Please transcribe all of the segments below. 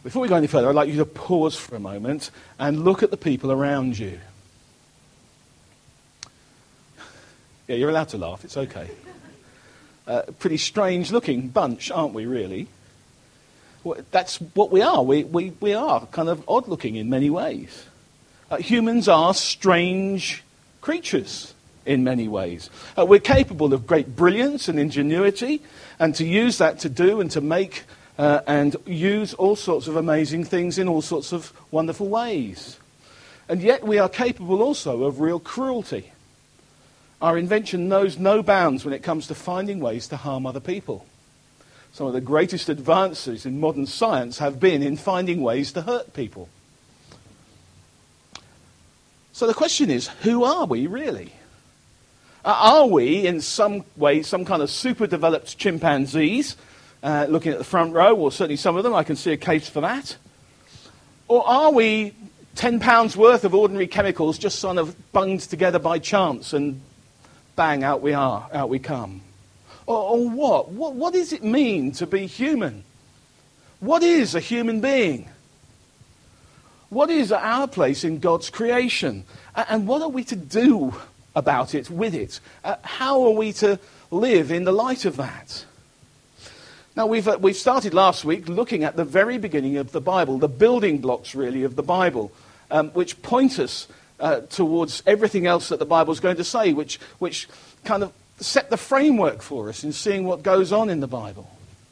Before we go any further, I'd like you to pause for a moment and look at the people around you. Yeah, you're allowed to laugh, it's okay. Pretty strange looking bunch, aren't we, really? Well, that's what we are. We are kind of odd looking in many ways. Humans are strange creatures in many ways. We're capable of great brilliance and ingenuity, and to use that to do and to make and use all sorts of amazing things in all sorts of wonderful ways. And yet we are capable also of real cruelty. Our invention knows no bounds when it comes to finding ways to harm other people. Some of the greatest advances in modern science have been in finding ways to hurt people. So the question is, who are we really? Are we, in some way, some kind of super-developed chimpanzees, looking at the front row, or certainly some of them, I can see a case for that? Or are we 10 pounds worth of ordinary chemicals just sort of bunged together by chance and bang, out we come? Or what? What does it mean to be human? What is a human being? What is our place in God's creation? And what are we to do about it, with it? How are we to live in the light of that? Now, we've started last week looking at the very beginning of the Bible, the building blocks, really, of the Bible, which point us towards everything else that the Bible's going to say, which kind of set the framework for us in seeing what goes on in the Bible.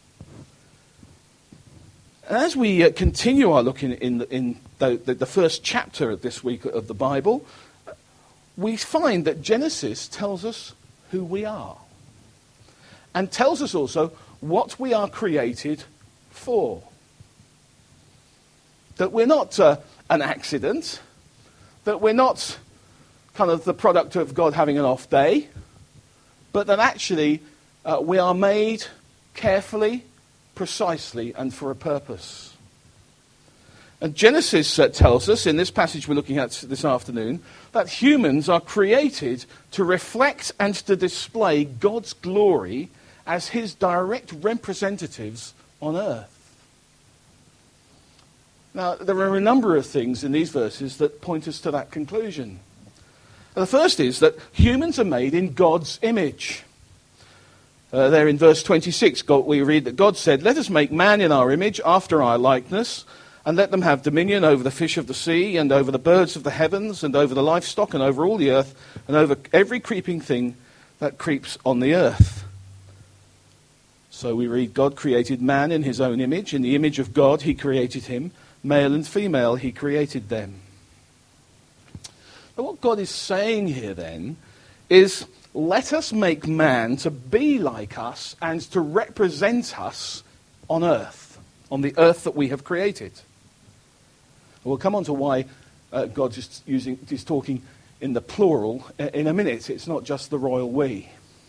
And as we continue our look in the first chapter of this week of the Bible, we find that Genesis tells us who we are, and tells us also what we are created for. That we're not an accident, that we're not kind of the product of God having an off day, but that actually we are made carefully, precisely, and for a purpose. And Genesis tells us, in this passage we're looking at this afternoon, that humans are created to reflect and to display God's glory as his direct representatives on earth. Now, there are a number of things in these verses that point us to that conclusion. The first is that humans are made in God's image. There in verse 26, we read that God said, "Let us make man in our image, after our likeness, and let them have dominion over the fish of the sea, and over the birds of the heavens, and over the livestock, and over all the earth, and over every creeping thing that creeps on the earth." So we read, God created man in his own image. In the image of God he created him. Male and female he created them. But what God is saying here then is, let us make man to be like us and to represent us on earth, on the earth that we have created. We'll come on to why God is talking in the plural in a minute. It's not just the royal we.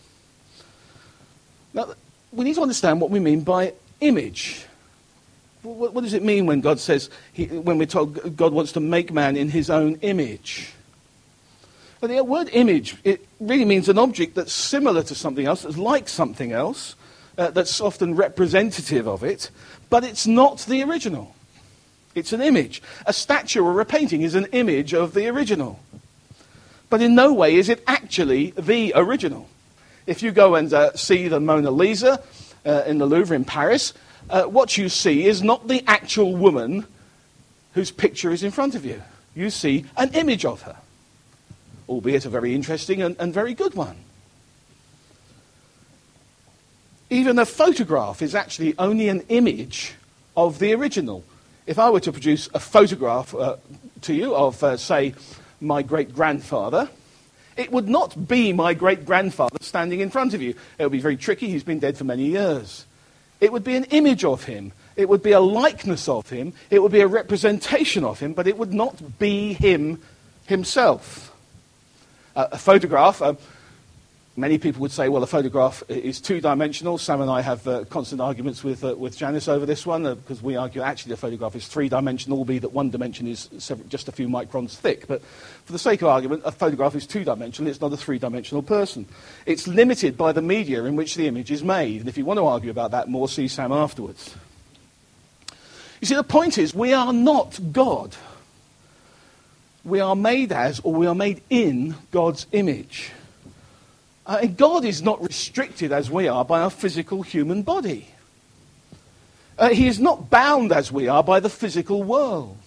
Now, we need to understand what we mean by image. What does it mean when God says, when we're told God wants to make man in his own image? Well, the word image, it really means an object that's similar to something else, that's like something else, that's often representative of it, but it's not the original. It's an image. A statue or a painting is an image of the original. But in no way is it actually the original. If you go and see the Mona Lisa in the Louvre in Paris, what you see is not the actual woman whose picture is in front of you. You see an image of her, albeit a very interesting and very good one. Even a photograph is actually only an image of the original. If I were to produce a photograph to you of, say, my great-grandfather, it would not be my great-grandfather standing in front of you. It would be very tricky. He's been dead for many years. It would be an image of him. It would be a likeness of him. It would be a representation of him, but it would not be him himself. A photograph, many people would say, well, a photograph is two-dimensional. Sam and I have constant arguments with Janice over this one, because we argue actually a photograph is three-dimensional, albeit that one dimension is just a few microns thick. But for the sake of argument, a photograph is two-dimensional. It's not a three-dimensional person. It's limited by the media in which the image is made. And if you want to argue about that more, see Sam afterwards. You see, the point is, we are not God. We are made as, or we are made in, God's image. And God is not restricted as we are by our physical human body. He is not bound as we are by the physical world.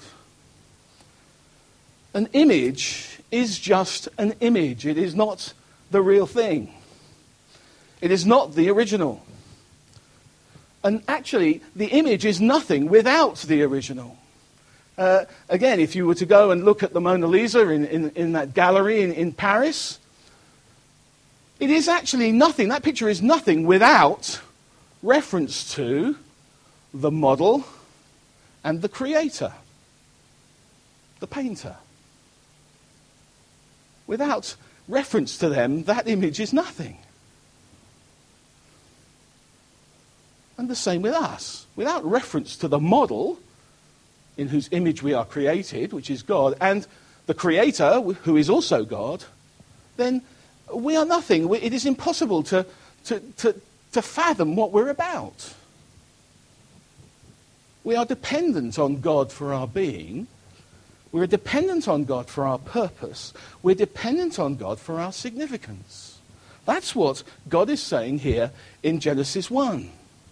An image is just an image. It is not the real thing. It is not the original. And actually, the image is nothing without the original. Again, if you were to go and look at the Mona Lisa in that gallery in Paris, it is actually nothing. That picture is nothing without reference to the model and the creator, the painter. Without reference to them, that image is nothing. And the same with us. Without reference to the model in whose image we are created, which is God, and the creator, who is also God, then we are nothing. It is impossible to fathom what we're about. We are dependent on God for our being. We're dependent on God for our purpose. We're dependent on God for our significance. That's what God is saying here in Genesis 1.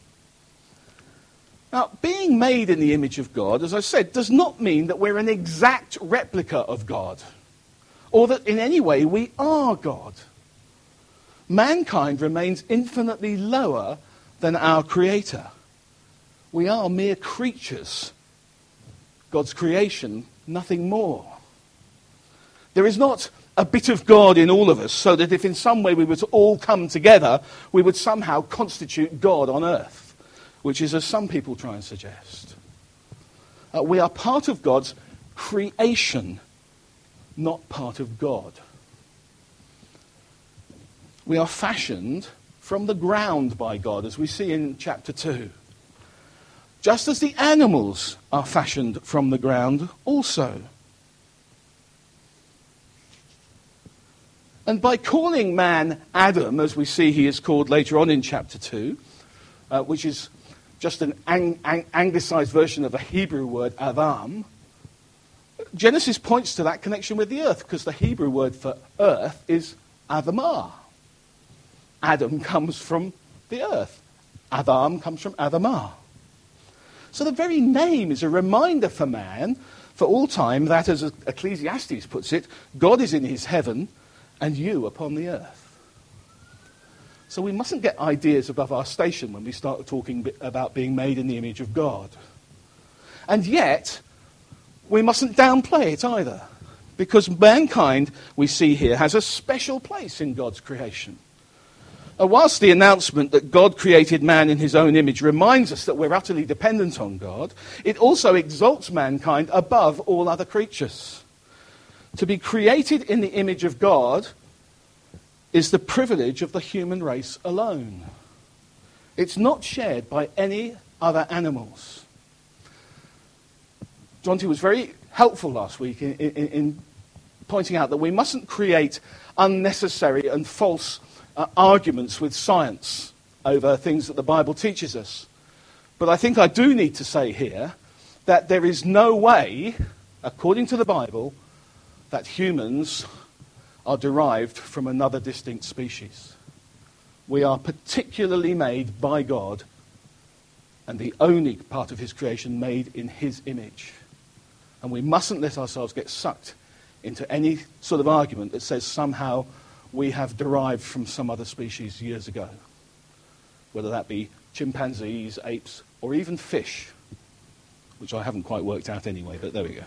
Now, being made in the image of God, as I said, does not mean that we're an exact replica of God, or that in any way we are God. Mankind remains infinitely lower than our Creator. We are mere creatures. God's creation, nothing more. There is not a bit of God in all of us, so that if in some way we were to all come together, we would somehow constitute God on earth, which is as some people try and suggest. We are part of God's creation, not part of God. We are fashioned from the ground by God, as we see in chapter 2. Just as the animals are fashioned from the ground also. And by calling man Adam, as we see he is called later on in chapter 2, which is just an anglicized version of the Hebrew word Adam, Genesis points to that connection with the earth, because the Hebrew word for earth is Adamah. Adam comes from the earth. Adam comes from Adamah. So the very name is a reminder for man, for all time, that, as Ecclesiastes puts it, God is in his heaven and you upon the earth. So we mustn't get ideas above our station when we start talking about being made in the image of God. And yet, we mustn't downplay it either, because mankind, we see here, has a special place in God's creation. Whilst the announcement that God created man in his own image reminds us that we're utterly dependent on God, it also exalts mankind above all other creatures. To be created in the image of God is the privilege of the human race alone. It's not shared by any other animals. Jonty was very helpful last week in pointing out that we mustn't create unnecessary and false arguments with science over things that the Bible teaches us. But I think I do need to say here that there is no way, according to the Bible, that humans are derived from another distinct species. We are particularly made by God, and the only part of his creation made in his image. And we mustn't let ourselves get sucked into any sort of argument that says somehow we have derived from some other species years ago, whether that be chimpanzees, apes, or even fish, which I haven't quite worked out anyway, but there we go.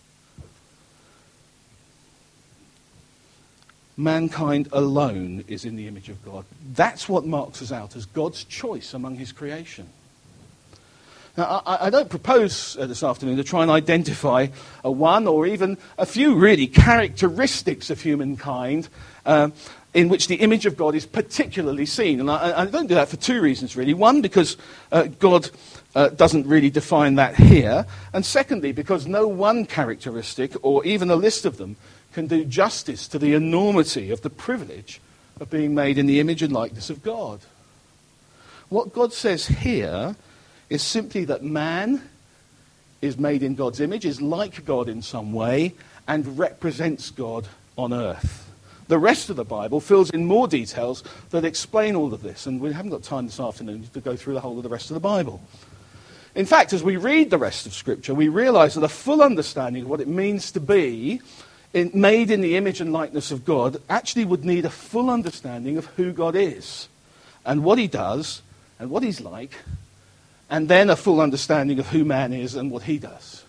Mankind alone is in the image of God. That's what marks us out as God's choice among his creation. Now, I don't propose this afternoon to try and identify one or even a few really characteristics of humankind in which the image of God is particularly seen. And I don't do that for two reasons, really. One, because God doesn't really define that here. And secondly, because no one characteristic, or even a list of them, can do justice to the enormity of the privilege of being made in the image and likeness of God. What God says here is simply that man is made in God's image, is like God in some way, and represents God on earth. The rest of the Bible fills in more details that explain all of this, and we haven't got time this afternoon to go through the whole of the rest of the Bible. In fact, as we read the rest of Scripture, we realize that a full understanding of what it means to be made in the image and likeness of God actually would need a full understanding of who God is, and what he does, and what he's like, and then a full understanding of who man is and what he does.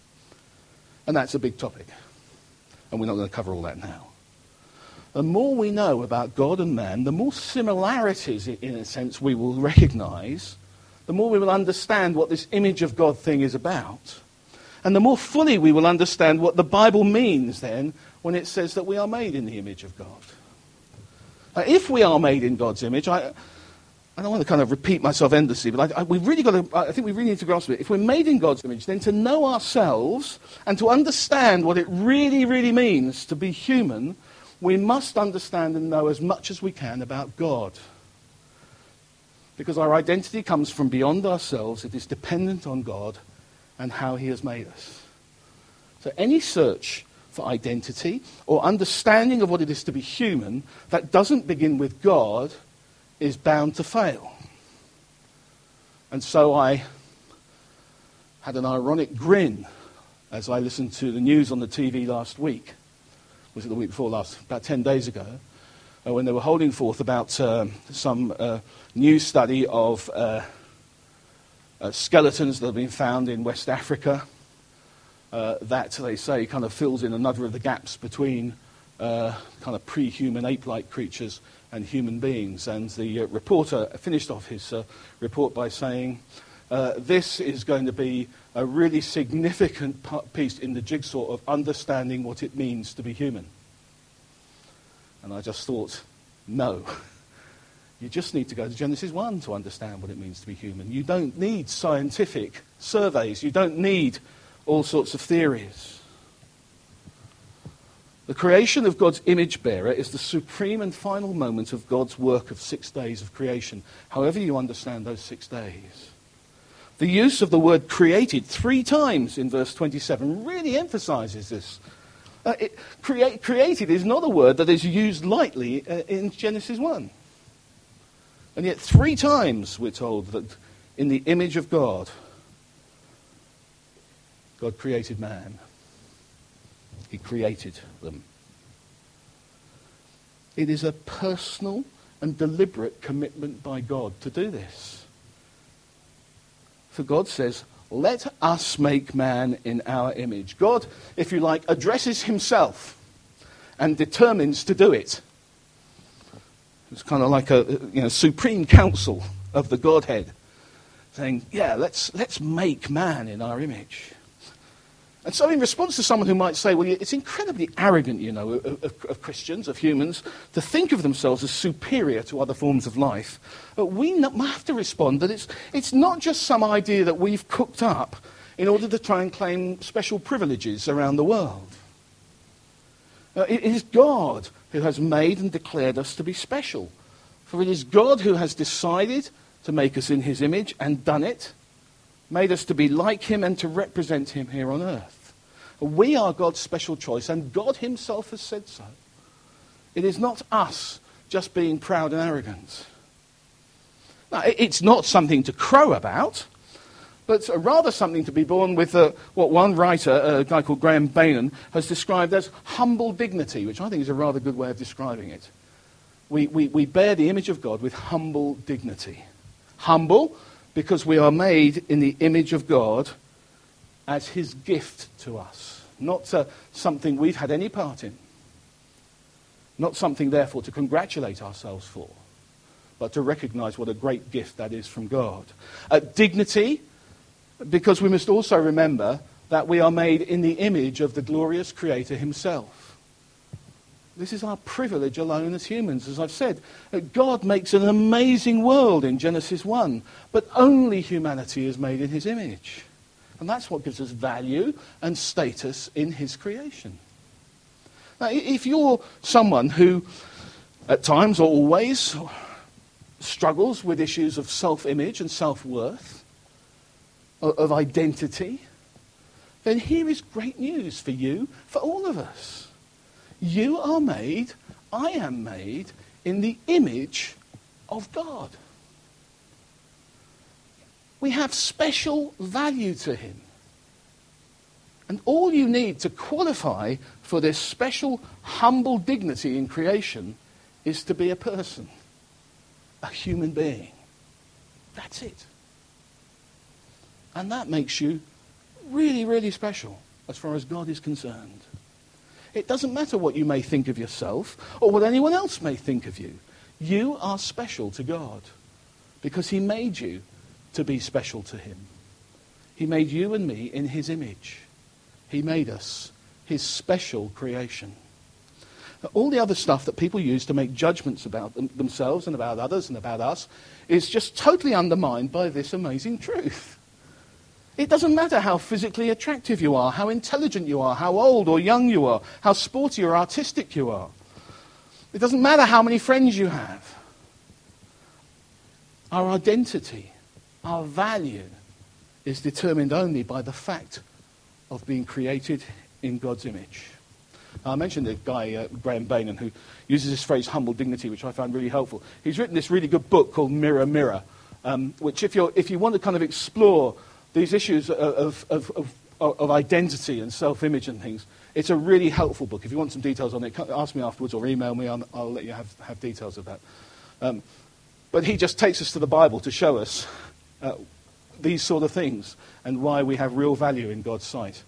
And that's a big topic, and we're not going to cover all that now. The more we know about God and man, the more similarities, in a sense, we will recognize, the more we will understand what this image of God thing is about, and the more fully we will understand what the Bible means then when it says that we are made in the image of God. If we are made in God's image, I don't want to kind of repeat myself endlessly, but I think we really need to grasp it. If we're made in God's image, then to know ourselves and to understand what it really, really means to be human, we must understand and know as much as we can about God. Because our identity comes from beyond ourselves. It is dependent on God and how he has made us. So any search for identity or understanding of what it is to be human that doesn't begin with God is bound to fail. And so I had an ironic grin as I listened to the news on the TV last week. Was it the week before last? About 10 days ago, when they were holding forth about some new study of skeletons that have been found in West Africa that, they say, kind of fills in another of the gaps between kind of pre-human ape-like creatures and human beings. And the reporter finished off his report by saying, this is going to be a really significant piece in the jigsaw of understanding what it means to be human. And I just thought, no. You just need to go to Genesis 1 to understand what it means to be human. You don't need scientific surveys. You don't need all sorts of theories. The creation of God's image bearer is the supreme and final moment of God's work of 6 days of creation, however you understand those 6 days. The use of the word created 3 times in verse 27 really emphasizes this. Created is not a word that is used lightly in Genesis 1. And yet 3 times we're told that in the image of God, God created man. He created them. It is a personal and deliberate commitment by God to do this. For God says, let us make man in our image. God, if you like, addresses himself and determines to do it. It's kind of like a supreme council of the Godhead saying, yeah, let's make man in our image. And so in response to someone who might say, well, it's incredibly arrogant, of Christians, of humans, to think of themselves as superior to other forms of life, we have to respond that it's not just some idea that we've cooked up in order to try and claim special privileges around the world. It is God who has made and declared us to be special. For it is God who has decided to make us in his image and done it, made us to be like him and to represent him here on earth. We are God's special choice, and God himself has said so. It is not us just being proud and arrogant. Now, it's not something to crow about, but rather something to be born with what one writer, a guy called Graham Bainan, has described as humble dignity, which I think is a rather good way of describing it. We bear the image of God with humble dignity. Humble because we are made in the image of God as his gift to us, not something we've had any part in, not something, therefore, to congratulate ourselves for, but to recognize what a great gift that is from God. Dignity, because we must also remember that we are made in the image of the glorious Creator himself. This is our privilege alone as humans. As I've said, God makes an amazing world in Genesis 1, but only humanity is made in his image. And that's what gives us value and status in his creation. Now, if you're someone who, at times or always, struggles with issues of self-image and self-worth, of identity, then here is great news for you, for all of us. You are made, I am made, in the image of God. We have special value to him. And all you need to qualify for this special, humble dignity in creation is to be a person, a human being. That's it. And that makes you really, really special as far as God is concerned. It doesn't matter what you may think of yourself or what anyone else may think of you. You are special to God because he made you to be special to him. He made you and me in his image. He made us his special creation. All the other stuff that people use to make judgments about themselves and about others and about us is just totally undermined by this amazing truth. It doesn't matter how physically attractive you are, how intelligent you are, how old or young you are, how sporty or artistic you are. It doesn't matter how many friends you have. Our identity, our value, is determined only by the fact of being created in God's image. I mentioned the guy, Graham Bainan, who uses this phrase, humble dignity, which I found really helpful. He's written this really good book called Mirror, Mirror, which if you want to kind of explore these issues of identity and self-image and things, it's a really helpful book. If you want some details on it, ask me afterwards or email me. I'll let you have details of that. But he just takes us to the Bible to show us these sort of things and why we have real value in God's sight.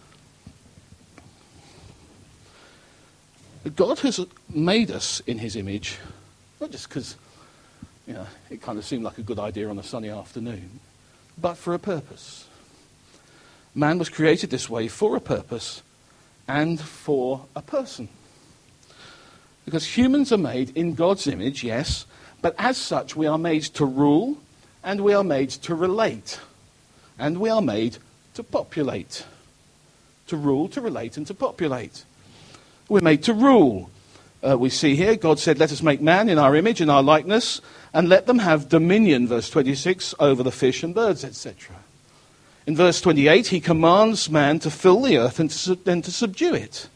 God has made us in his image, not just because it kind of seemed like a good idea on a sunny afternoon, but for a purpose. Man was created this way for a purpose and for a person. Because humans are made in God's image, yes, but as such we are made to rule and we are made to relate and we are made to populate. To rule, to relate and to populate. We're made to rule. We see here, God said, let us make man in our image, in our likeness, and let them have dominion, verse 26, over the fish and birds, etc. In verse 28, he commands man to fill the earth and to subdue it.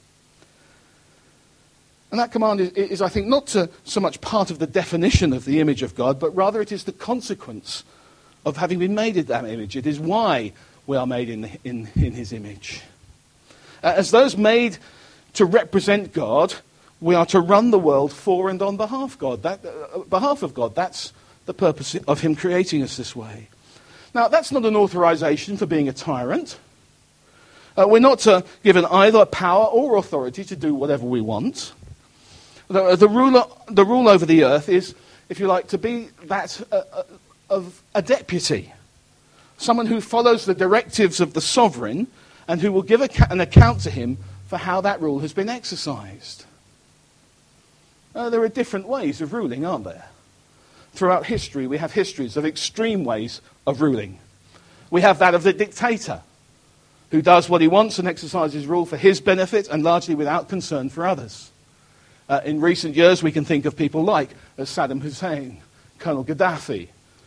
And that command is, I think, not so much part of the definition of the image of God, but rather it is the consequence of having been made in that image. It is why we are made in his image. As those made to represent God, we are to run the world for and on behalf of God. That's the purpose of him creating us this way. Now, that's not an authorization for being a tyrant. We're not given either power or authority to do whatever we want. The rule over the earth is, if you like, to be that of a someone who follows the directives of the sovereign and who will give an account to him for how that rule has been exercised. There are different ways of ruling, aren't there? Throughout history, we have histories of extreme ways of ruling. We have that of the dictator, who does what he wants and exercises rule for his benefit and largely without concern for others. In recent years, we can think of people like Saddam Hussein, Colonel Gaddafi.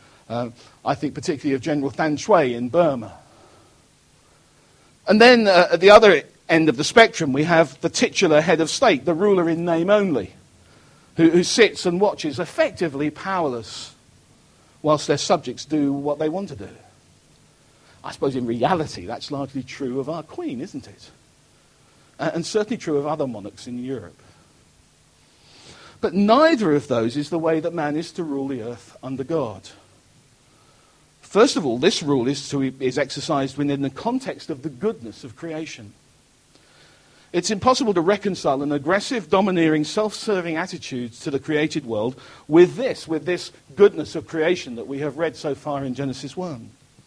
I think particularly of General Than Shwe in Burma. And then at the other end of the spectrum, we have the titular head of state, the ruler in name only, who sits and watches, effectively powerless, whilst their subjects do what they want to do. I suppose in reality that's largely true of our Queen, isn't it? And certainly true of other monarchs in Europe. But neither of those is the way that man is to rule the earth under God. First of all, this rule is exercised within the context of the goodness of creation. It's impossible to reconcile an aggressive, domineering, self-serving attitude to the created world with this goodness of creation that we have read so far in Genesis 1.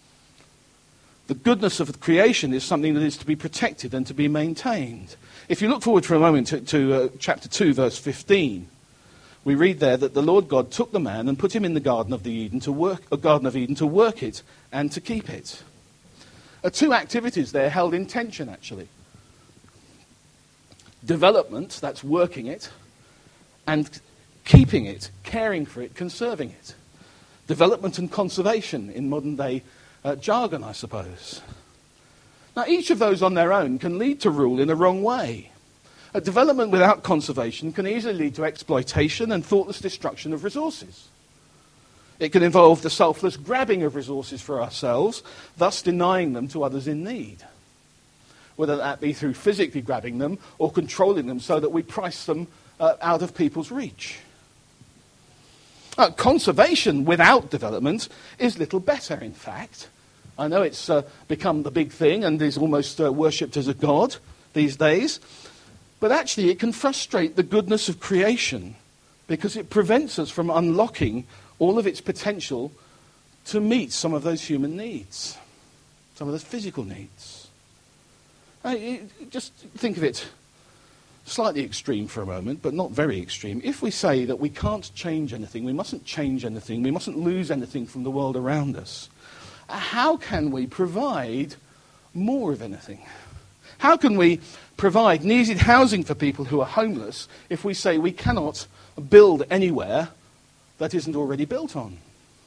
The goodness of creation is something that is to be protected and to be maintained. If you look forward for a moment to chapter 2, verse 15, we read there that the Lord God took the man and put him in the Garden of Eden to work it and to keep it. Two activities there held in tension, actually. Development, that's working it, and keeping it, caring for it, conserving it. Development and conservation in modern day jargon, I suppose. Now, each of those on their own can lead to rule in the wrong way. A development without conservation can easily lead to exploitation and thoughtless destruction of resources. It can involve the selfless grabbing of resources for ourselves, thus denying them to others in need. Whether that be through physically grabbing them or controlling them so that we price them out of people's reach. Conservation without development is little better, in fact. I know it's become the big thing and is almost worshipped as a god these days. But actually it can frustrate the goodness of creation because it prevents us from unlocking all of its potential to meet some of those human needs, some of those physical needs. Just think of it slightly extreme for a moment, but not very extreme. If we say that we can't change anything, we mustn't change anything, we mustn't lose anything from the world around us, how can we provide more of anything? How can we provide needed housing for people who are homeless if we say we cannot build anywhere that isn't already built on?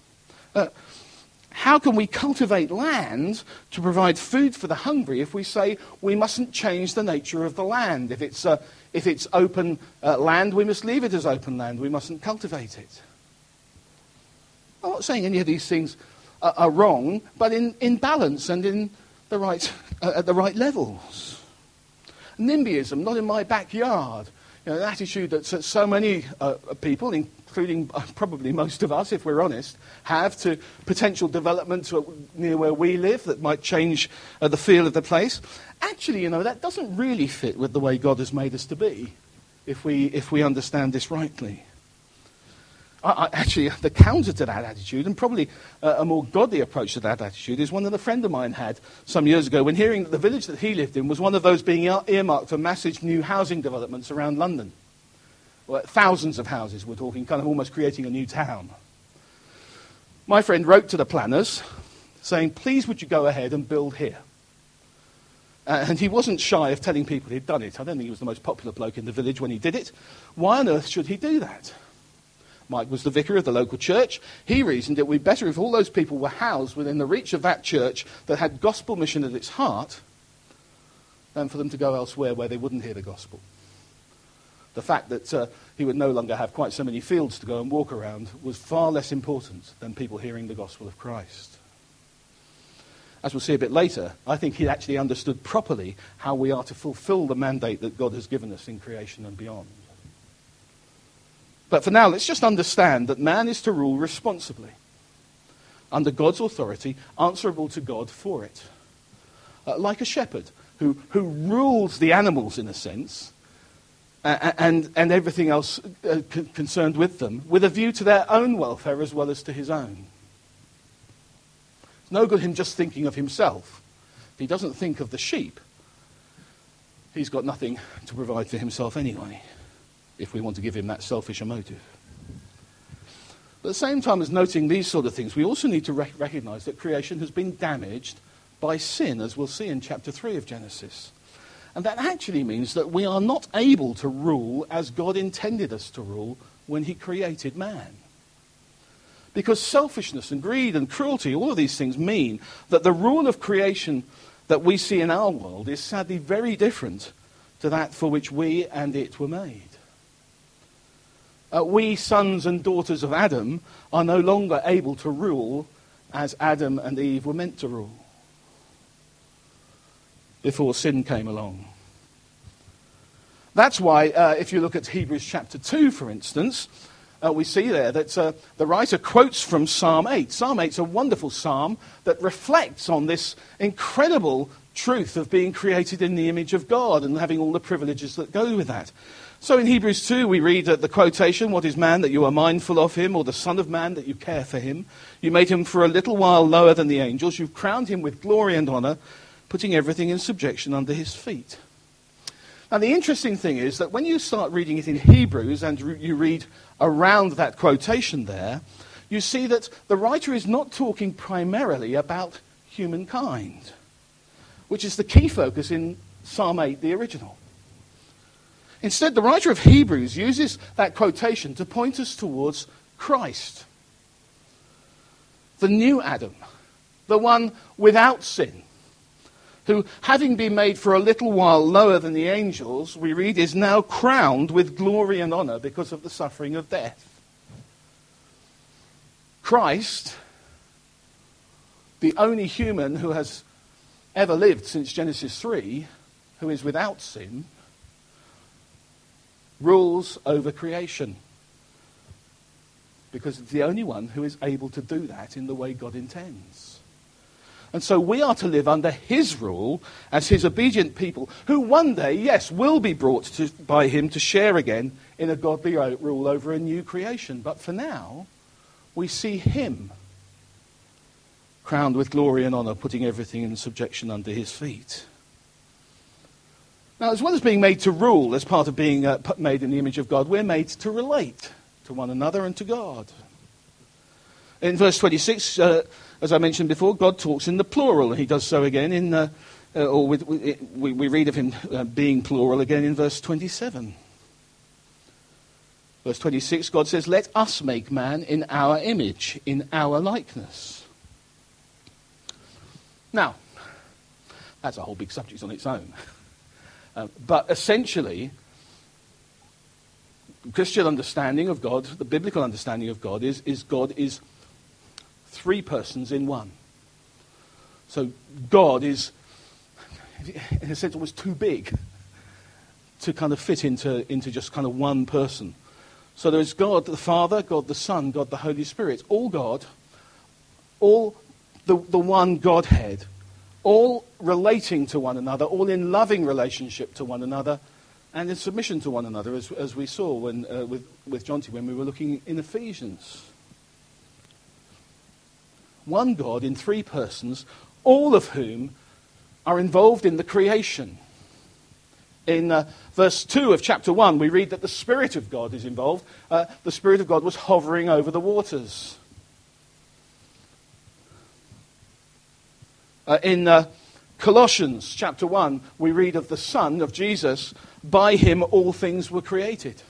How can we cultivate land to provide food for the hungry if we say we mustn't change the nature of the land? If it's open land, we must leave it as open land. We mustn't cultivate it. I'm not saying any of these things are wrong, but in balance and in the right at the right levels. NIMBYism, not in my backyard. An attitude that so many people, including probably most of us, if we're honest, have to potential development near where we live that might change the feel of the place. Actually, that doesn't really fit with the way God has made us to be, if we understand this rightly. Actually, the counter to that attitude, and probably a more godly approach to that attitude, is one that a friend of mine had some years ago when hearing that the village that he lived in was one of those being earmarked for massive new housing developments around London. Well, thousands of houses, we're talking, kind of almost creating a new town. My friend wrote to the planners saying, please would you go ahead and build here? And he wasn't shy of telling people he'd done it. I don't think he was the most popular bloke in the village when he did it. Why on earth should he do that? Mike was the vicar of the local church. He reasoned it would be better if all those people were housed within the reach of that church that had gospel mission at its heart than for them to go elsewhere where they wouldn't hear the gospel. The fact that he would no longer have quite so many fields to go and walk around was far less important than people hearing the gospel of Christ. As we'll see a bit later, I think he actually understood properly how we are to fulfill the mandate that God has given us in creation and beyond. But for now, let's just understand that man is to rule responsibly, under God's authority, answerable to God for it. Like a shepherd who rules the animals, in a sense, and everything else concerned with them, with a view to their own welfare as well as to his own. It's no good him just thinking of himself. If he doesn't think of the sheep, he's got nothing to provide for himself anyway, if we want to give him that selfish a motive. But at the same time as noting these sort of things, we also need to recognize that creation has been damaged by sin, as we'll see in chapter 3 of Genesis. And that actually means that we are not able to rule as God intended us to rule when he created man. Because selfishness and greed and cruelty, all of these things mean that the rule of creation that we see in our world is sadly very different to that for which we and it were made. We, sons and daughters of Adam, are no longer able to rule as Adam and Eve were meant to rule before sin came along. That's why, if you look at Hebrews chapter 2, for instance, we see there that the writer quotes from Psalm 8. Psalm 8 is a wonderful psalm that reflects on this incredible truth of being created in the image of God and having all the privileges that go with that. So in Hebrews 2, we read the quotation, "What is man that you are mindful of him, or the son of man that you care for him? You made him for a little while lower than the angels. You've crowned him with glory and honor, putting everything in subjection under his feet." Now the interesting thing is that when you start reading it in Hebrews and you read around that quotation there, you see that the writer is not talking primarily about humankind, which is the key focus in Psalm 8, the original. Instead, the writer of Hebrews uses that quotation to point us towards Christ, the new Adam, the one without sin, who, having been made for a little while lower than the angels, we read, is now crowned with glory and honor because of the suffering of death. Christ, the only human who has ever lived since Genesis 3, who is without sin, rules over creation. Because it's the only one who is able to do that in the way God intends. And so we are to live under his rule as his obedient people, who one day, yes, will be brought by him to share again in a godly rule over a new creation. But for now, we see him crowned with glory and honor, putting everything in subjection under his feet. Now, as well as being made to rule as part of being made in the image of God, we're made to relate to one another and to God. In verse 26, as I mentioned before, God talks in the plural. He does so again we read of him being plural again in verse 27. Verse 26, God says, "Let us make man in our image, in our likeness." Now, that's a whole big subject on its own. But essentially, Christian understanding of God, the biblical understanding of God is God is three persons in one. So God is, in a sense, almost too big to kind of fit into just kind of one person. So there is God the Father, God the Son, God the Holy Spirit, all God, all the one Godhead, all relating to one another, all in loving relationship to one another, and in submission to one another, as we saw with Jonty when we were looking in Ephesians. One God in three persons, all of whom are involved in the creation. In verse 2 of chapter 1, we read that the Spirit of God is involved. The Spirit of God was hovering over the waters. In Colossians chapter 1, we read of the Son, of Jesus. By him all things were created.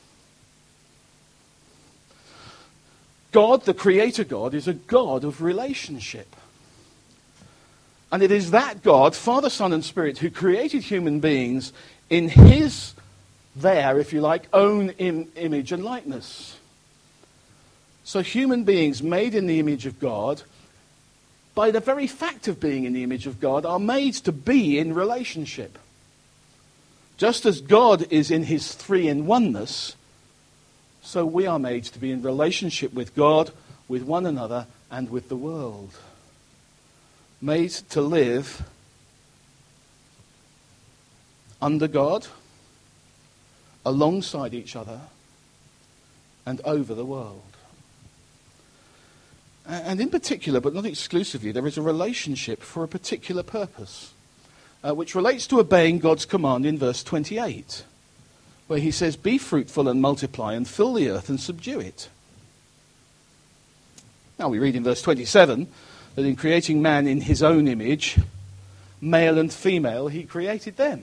God, the Creator God, is a God of relationship. And it is that God, Father, Son, and Spirit, who created human beings in his, if you like, own image and likeness. So human beings made in the image of God, by the very fact of being in the image of God, are made to be in relationship. Just as God is in his three-in-oneness, so we are made to be in relationship with God, with one another, and with the world. Made to live under God, alongside each other, and over the world. And in particular, but not exclusively, there is a relationship for a particular purpose, which relates to obeying God's command in verse 28, where he says, "Be fruitful and multiply and fill the earth and subdue it." Now we read in verse 27 that in creating man in his own image, male and female, he created them.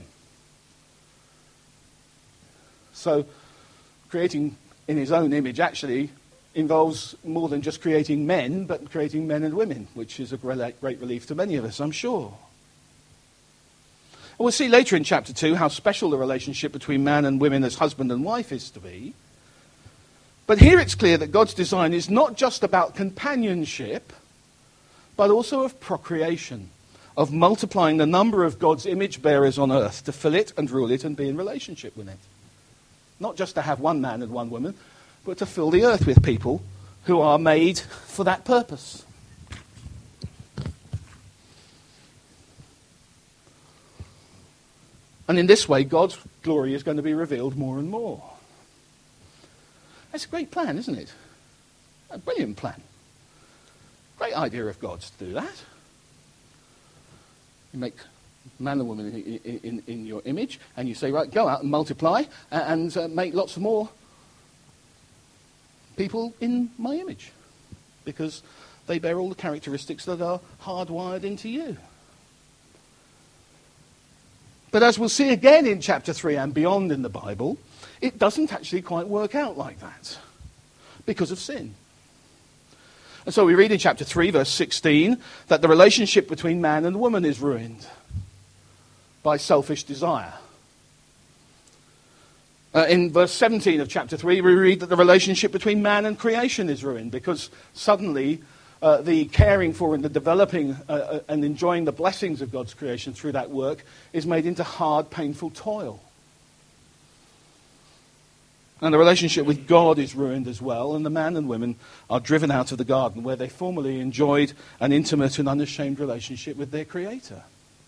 So creating in his own image actually involves more than just creating men, but creating men and women, which is a great relief to many of us, I'm sure. And we'll see later in chapter 2 how special the relationship between man and women as husband and wife is to be. But here it's clear that God's design is not just about companionship, but also of procreation, of multiplying the number of God's image bearers on earth to fill it and rule it and be in relationship with it. Not just to have one man and one woman, but to fill the earth with people who are made for that purpose. And in this way, God's glory is going to be revealed more and more. That's a great plan, isn't it? A brilliant plan. Great idea of God's to do that. You make man and woman in your image, and you say, right, go out and multiply and make lots of more people in my image, because they bear all the characteristics that are hardwired into you. But as we'll see again in chapter 3 and beyond in the Bible, it doesn't actually quite work out like that because of sin. And so we read in chapter 3, verse 16, that the relationship between man and woman is ruined. by selfish desire. In verse 17 of chapter 3, we read that the relationship between man and creation is ruined because suddenly the caring for and the developing and enjoying the blessings of God's creation through that work is made into hard, painful toil. And the relationship with God is ruined as well, and the man and women are driven out of the garden where they formerly enjoyed an intimate and unashamed relationship with their Creator.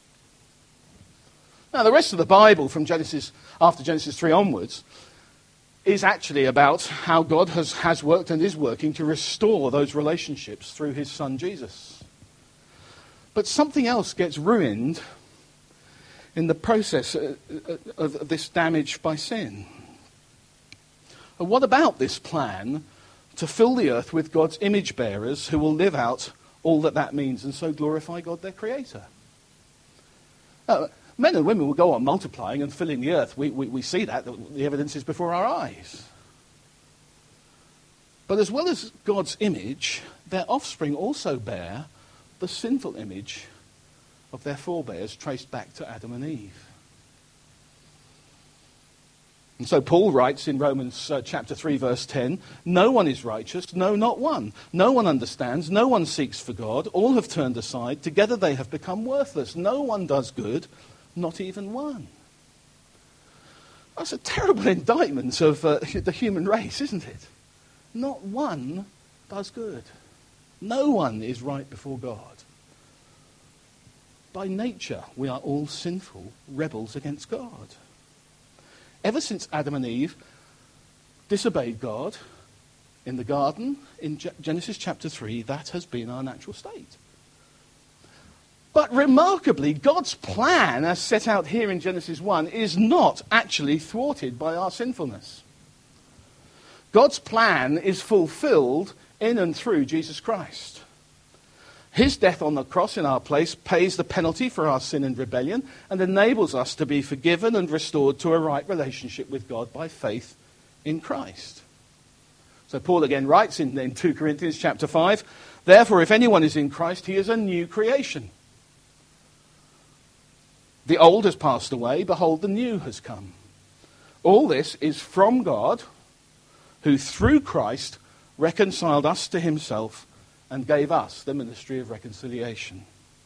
Now, the rest of the Bible from after Genesis 3 onwards is actually about how God has worked and is working to restore those relationships through his Son Jesus. But something else gets ruined in the process of this damage by sin. And what about this plan to fill the earth with God's image bearers who will live out all that means and so glorify God their Creator? Men and women will go on multiplying and filling the earth. We see that. The evidence is before our eyes. But as well as God's image, their offspring also bear the sinful image of their forebears traced back to Adam and Eve. And so Paul writes in Romans chapter 3, verse 10, "No one is righteous, no, not one. No one understands, no one seeks for God. All have turned aside. Together they have become worthless. No one does good, not even one." That's a terrible indictment of the human race, isn't it? Not one does good. No one is right before God. By nature, we are all sinful rebels against God. Ever since Adam and Eve disobeyed God in the garden, in Genesis chapter 3, that has been our natural state. But remarkably, God's plan, as set out here in Genesis 1, is not actually thwarted by our sinfulness. God's plan is fulfilled in and through Jesus Christ. His death on the cross in our place pays the penalty for our sin and rebellion and enables us to be forgiven and restored to a right relationship with God by faith in Christ. So Paul again writes in 2 Corinthians chapter 5, "Therefore, if anyone is in Christ, he is a new creation. The old has passed away, behold, the new has come. All this is from God, who through Christ reconciled us to himself and gave us the ministry of reconciliation."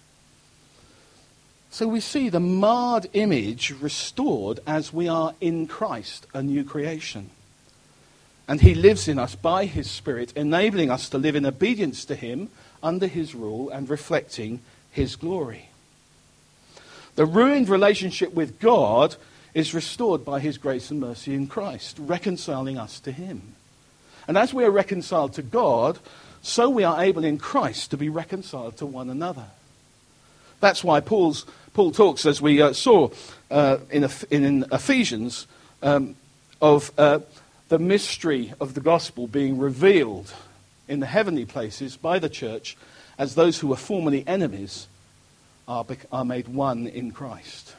So we see the marred image restored as we are in Christ, a new creation. And he lives in us by his Spirit, enabling us to live in obedience to him under his rule and reflecting his glory. The ruined relationship with God is restored by his grace and mercy in Christ, reconciling us to him. And as we are reconciled to God, so we are able in Christ to be reconciled to one another. That's why Paul talks, as we saw in Ephesians, of the mystery of the gospel being revealed in the heavenly places by the church as those who were formerly enemies are made one in Christ.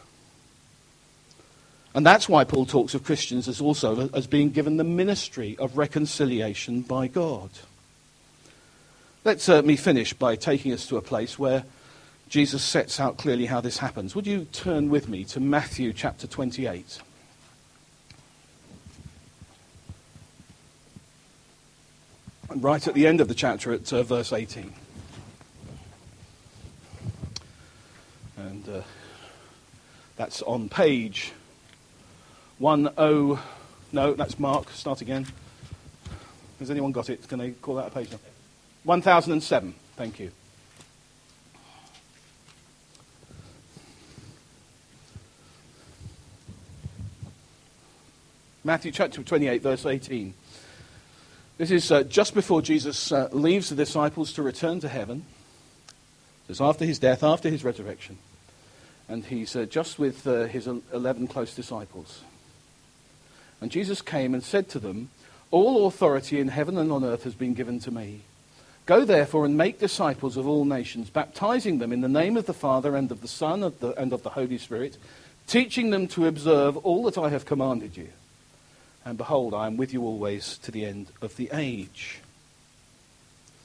And that's why Paul talks of Christians as being given the ministry of reconciliation by God. Let me finish by taking us to a place where Jesus sets out clearly how this happens. Would you turn with me to Matthew chapter 28? And right at the end of the chapter at verse 18. And that's on page 10... No, that's Mark. Start again. Has anyone got it? Can they call that a page number? 1007. Thank you. Matthew chapter 28, verse 18. This is just before Jesus leaves the disciples to return to heaven. It's after his death, after his resurrection. And he's just with his 11 close disciples. And Jesus came and said to them, "All authority in heaven and on earth has been given to me. Go therefore and make disciples of all nations, baptizing them in the name of the Father and of the Son and of the Holy Spirit, teaching them to observe all that I have commanded you. And behold, I am with you always to the end of the age."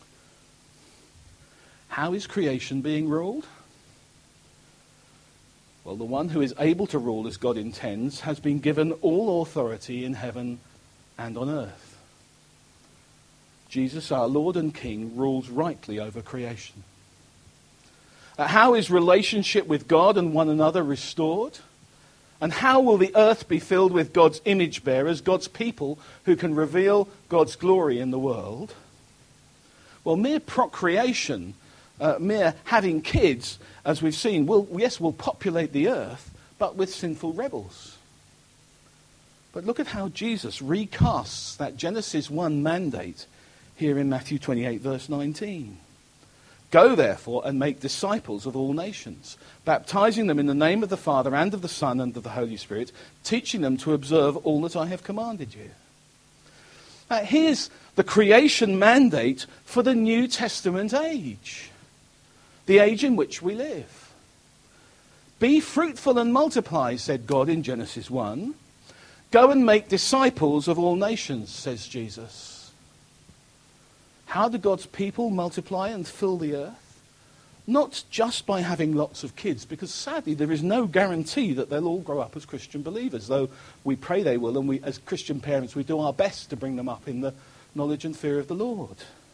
How is creation being ruled? Well, the one who is able to rule as God intends has been given all authority in heaven and on earth. Jesus, our Lord and King, rules rightly over creation. How is relationship with God and one another restored? And how will the earth be filled with God's image bearers, God's people who can reveal God's glory in the world? Well, mere procreation, mere having kids, as we've seen, will populate the earth, but with sinful rebels. But look at how Jesus recasts that Genesis 1 mandate here in Matthew 28, verse 19. Go, therefore, and make disciples of all nations, baptizing them in the name of the Father and of the Son and of the Holy Spirit, teaching them to observe all that I have commanded you. Here's the creation mandate for the New Testament age, the age in which we live. Be fruitful and multiply, said God in Genesis 1. Go and make disciples of all nations, says Jesus. How do God's people multiply and fill the earth? Not just by having lots of kids, because sadly there is no guarantee that they'll all grow up as Christian believers, though we pray they will, and we, as Christian parents, we do our best to bring them up in the knowledge and fear of the Lord.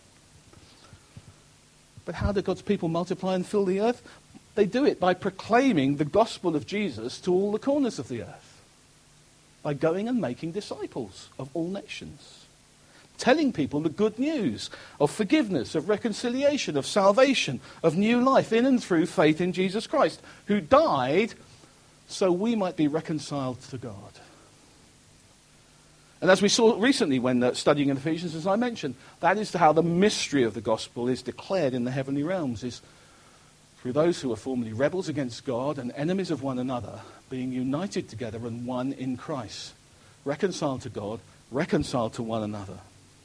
But how do God's people multiply and fill the earth? They do it by proclaiming the gospel of Jesus to all the corners of the earth, by going and making disciples of all nations. Telling people the good news of forgiveness, of reconciliation, of salvation, of new life in and through faith in Jesus Christ, who died so we might be reconciled to God. And as we saw recently when studying in Ephesians, as I mentioned, that is how the mystery of the gospel is declared in the heavenly realms, is through those who were formerly rebels against God and enemies of one another, being united together and one in Christ, reconciled to God, reconciled to one another.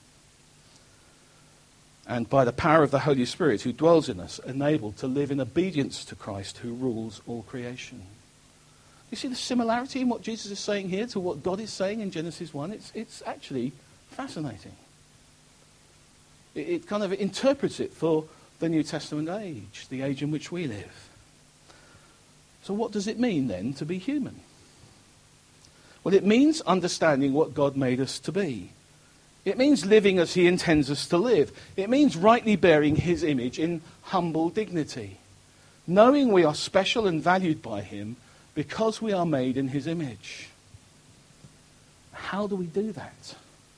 And by the power of the Holy Spirit who dwells in us, enabled to live in obedience to Christ who rules all creation. You see the similarity in what Jesus is saying here to what God is saying in Genesis 1? It's actually fascinating. It kind of interprets it for the New Testament age, the age in which we live. So what does it mean then to be human? Well, it means understanding what God made us to be. It means living as he intends us to live. It means rightly bearing his image in humble dignity, knowing we are special and valued by him because we are made in his image. How do we do that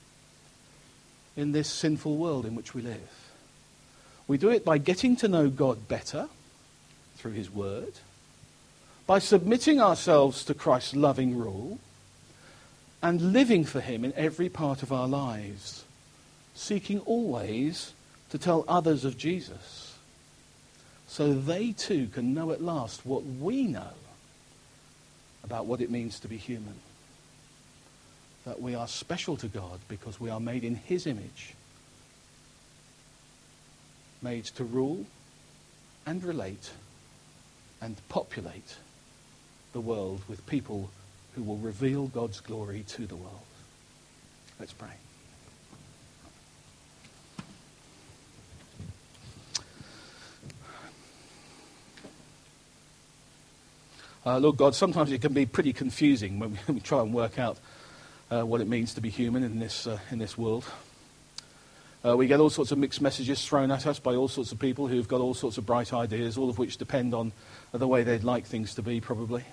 in this sinful world in which we live? We do it by getting to know God better through his word, by submitting ourselves to Christ's loving rule, and living for him in every part of our lives, seeking always to tell others of Jesus, so they too can know at last what we know about what it means to be human. That we are special to God because we are made in his image, made to rule and relate and populate the world with people who will reveal God's glory to the world. Let's pray. Lord God, sometimes it can be pretty confusing when we try and work out what it means to be human in this world. We get all sorts of mixed messages thrown at us by all sorts of people who've got all sorts of bright ideas, all of which depend on the way they'd like things to be, probably.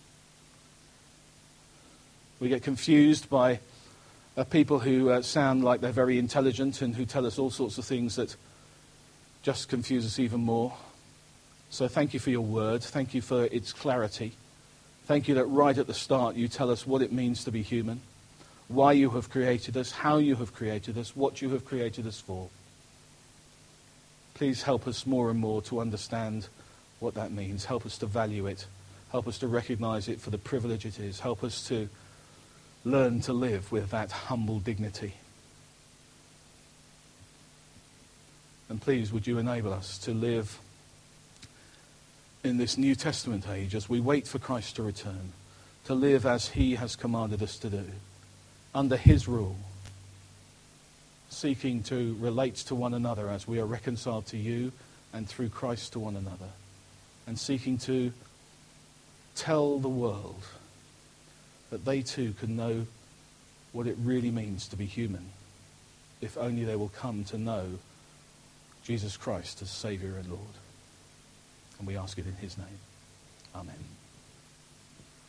We get confused by people who sound like they're very intelligent and who tell us all sorts of things that just confuse us even more. So thank you for your word. Thank you for its clarity. Thank you that right at the start you tell us what it means to be human, why you have created us, how you have created us, what you have created us for. Please help us more and more to understand what that means. Help us to value it. Help us to recognize it for the privilege it is. Help us to learn to live with that humble dignity. And please, would you enable us to live in this New Testament age as we wait for Christ to return, to live as he has commanded us to do, under his rule, seeking to relate to one another as we are reconciled to you and through Christ to one another, and seeking to tell the world that they too can know what it really means to be human, if only they will come to know Jesus Christ as Saviour and Lord. And we ask it in his name. Amen.